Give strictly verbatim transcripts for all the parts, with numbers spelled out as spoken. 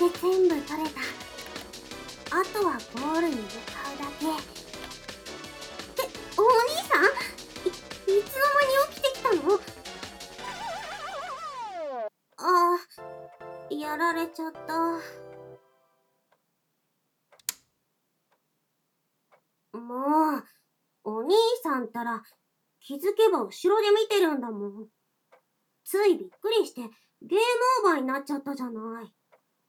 け全部取れた。あとはゴールに向かうだけ。って、お兄さん、い、いつの間に起きてきたの？ああ、やられちゃった。もう、お兄さんったら、気づけば後ろで見てるんだもん。ついびっくりして、ゲームオーバーになっちゃったじゃない。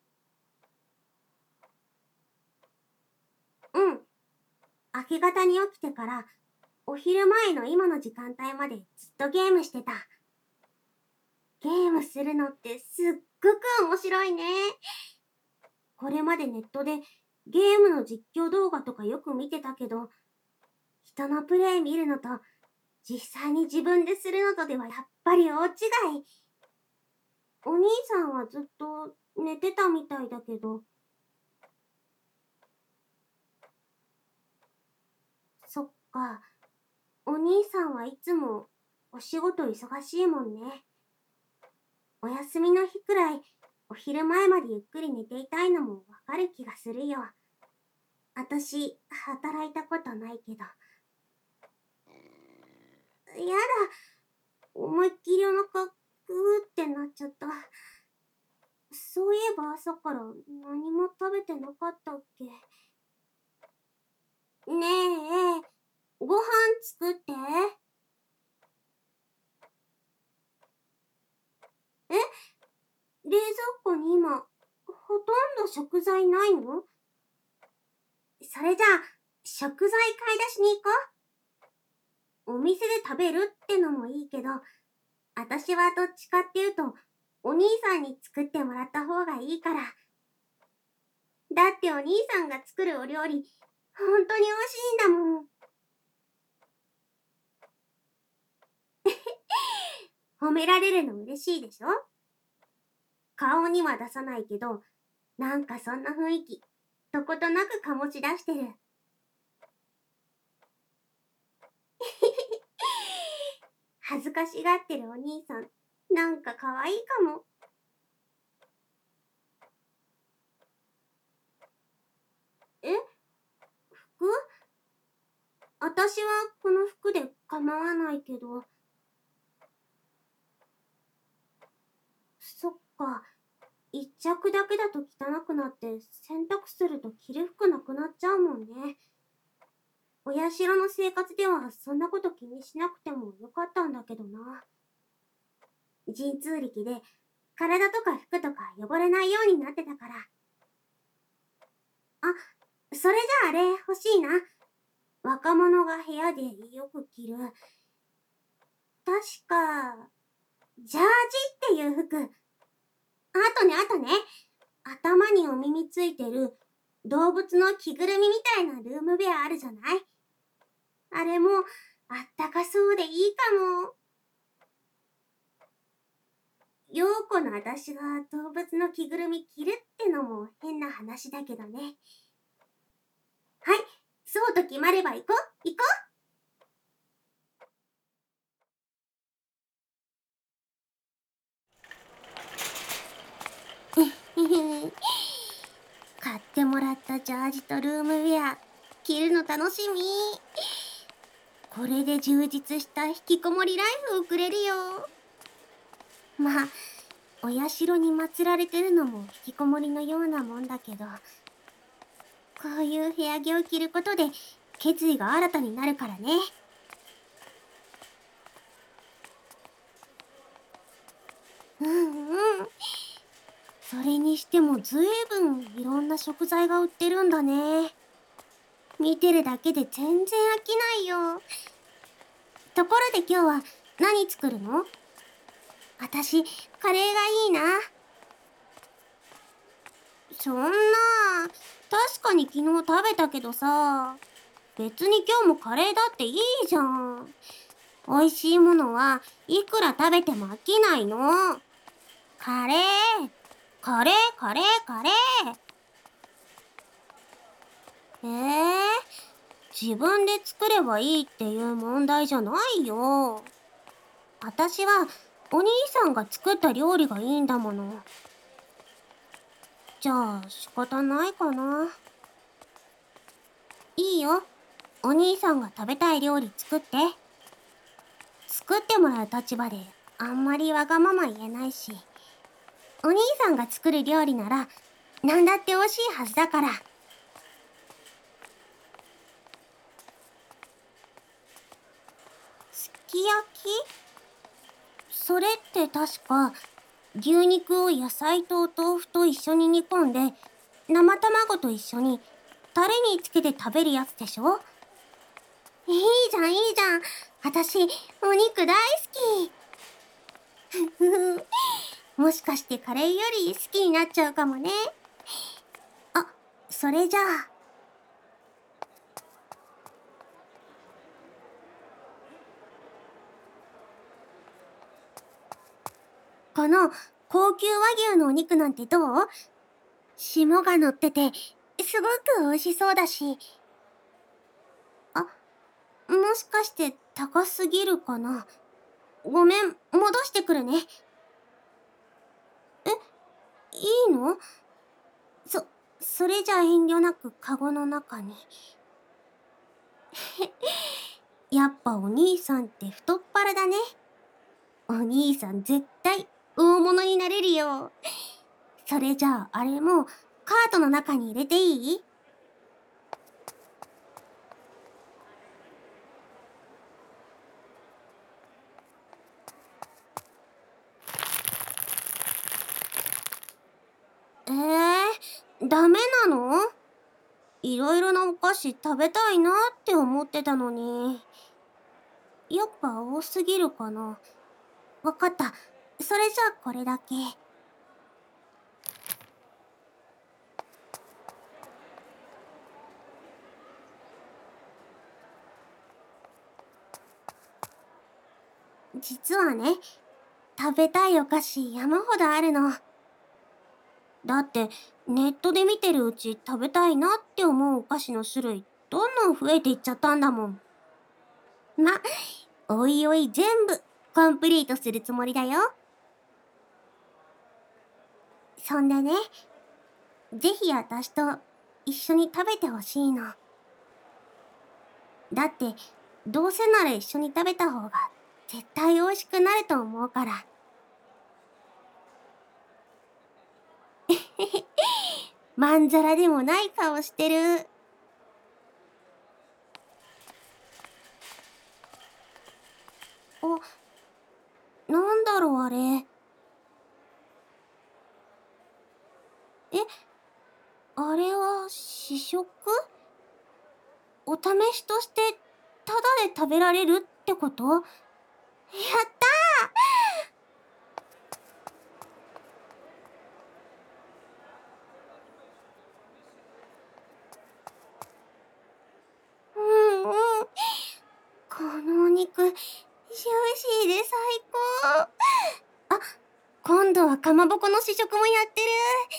うん。明け方に起きてから、お昼前の今の時間帯までずっとゲームしてた。ゲームするのってすっごく面白いね。これまでネットでゲームの実況動画とかよく見てたけど、人のプレイ見るのと実際に自分でするのとではやっぱり大違い。お兄さんはずっと寝てたみたいだけど。そっか。お兄さんはいつもお仕事忙しいもんね。お休みの日くらいお昼前までゆっくり寝ていたいのもわかる気がするよ。あたし、働いたことないけど。やだ。思いっきりお腹グーってなっちゃった。そういえば朝から何も食べてなかったっけ。ねえ、ご飯作って。え、冷蔵庫に今、ほとんど食材ないの？それじゃあ、食材買い出しに行こう。お店で食べるってのもいいけど、あたしはどっちかっていうと、お兄さんに作ってもらった方がいいから。だってお兄さんが作るお料理、ほんとに美味しいんだもん。褒められるの嬉しいでしょ？顔には出さないけど、なんかそんな雰囲気、どことなく醸し出してる。恥ずかしがってるお兄さん、なんか可愛いかも。え？服？あたしはこの服で構わないけど。そっか。一着だけだと汚くなって洗濯すると着る服なくなっちゃうもんね。お社の生活ではそんなこと気にしなくてもよかったんだけどな。神通力で体とか服とか汚れないようになってたから。あ、それじゃああれ欲しいな。若者が部屋でよく着る。確か、ジャージっていう服。あとね、あとね。頭にお耳ついてる動物の着ぐるみみたいなルームウェアあるじゃない？あれもあったかそうでいいかも。陽子のあたしが動物の着ぐるみ着るってのも変な話だけどね。はい、そうと決まれば行こう、行こう。買ってもらったジャージとルームウェア、着るの楽しみ。これで充実した引きこもりライフを送れるよ。まあ、お社に祀られてるのも引きこもりのようなもんだけど、こういう部屋着を着ることで決意が新たになるからね。うんうん。それにしてもずいぶんいろんな食材が売ってるんだね。見てるだけで全然飽きないよ。ところで今日は何作るの？あたし、カレーがいいな。そんな、確かに昨日食べたけどさ、別に今日もカレーだっていいじゃん。美味しいものはいくら食べても飽きないの。カレー、カレー、カレー、カレー。えー、自分で作ればいいっていう問題じゃないよ。あたしはお兄さんが作った料理がいいんだもの。 じゃあ仕方ないかな。いいよ。お兄さんが食べたい料理作って。作ってもらう立場であんまりわがまま言えないし。お兄さんが作る料理ならなんだって美味しいはずだから。すき焼き？それって確か牛肉を野菜とお豆腐と一緒に煮込んで生卵と一緒にタレにつけて食べるやつでしょ？いいじゃんいいじゃん。私お肉大好き。ふふもしかしてカレーより好きになっちゃうかもね。あ、それじゃあこの高級和牛のお肉なんてどう？霜が乗っててすごく美味しそうだし。あ、もしかして高すぎるかな。ごめん、戻してくるね。え、いいの？そ、それじゃ遠慮なくカゴの中に。やっぱお兄さんって太っ腹だね。お兄さん絶対大物になれるよ。それじゃああれもカートの中に入れていい？えー、ダメなの？いろいろなお菓子食べたいなって思ってたのに。やっぱ多すぎるかな。わかった。それじゃあこれだけ。実はね、食べたいお菓子山ほどあるの。だってネットで見てるうち食べたいなって思うお菓子の種類どんどん増えていっちゃったんだもん。ま、おいおい全部コンプリートするつもりだよ。そんでね、ぜひ私と一緒に食べてほしいの。だってどうせなら一緒に食べた方が絶対美味しくなると思うから。まんざらでもない顔してる。あ、なんだろうあれ。え、あれは試食？お試しとしてタダで食べられるってこと？やったー。うんうん。このお肉、ジューシーで最高。あ、今度はかまぼこの試食もやってる。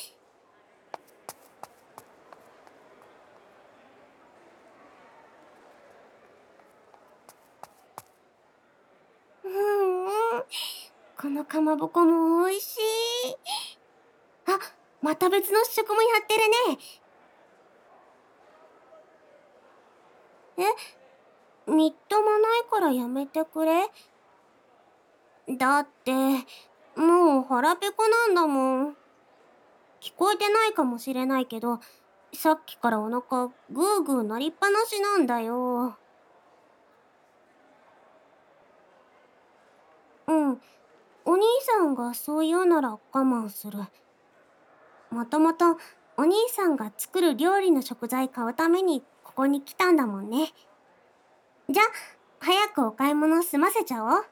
うんうん。このかまぼこも美味しい。あ、また別の試食もやってるね。え、みっともないからやめてくれ。だって、もう腹ペコなんだもん。聞こえてないかもしれないけど、さっきからお腹グーグー鳴りっぱなしなんだよ。うん、お兄さんがそう言うなら我慢する。もともとお兄さんが作る料理の食材買うためにここに来たんだもんね。じゃ、早くお買い物済ませちゃおう。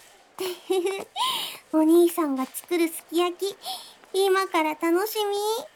お兄さんが作るすき焼き、今から楽しみ。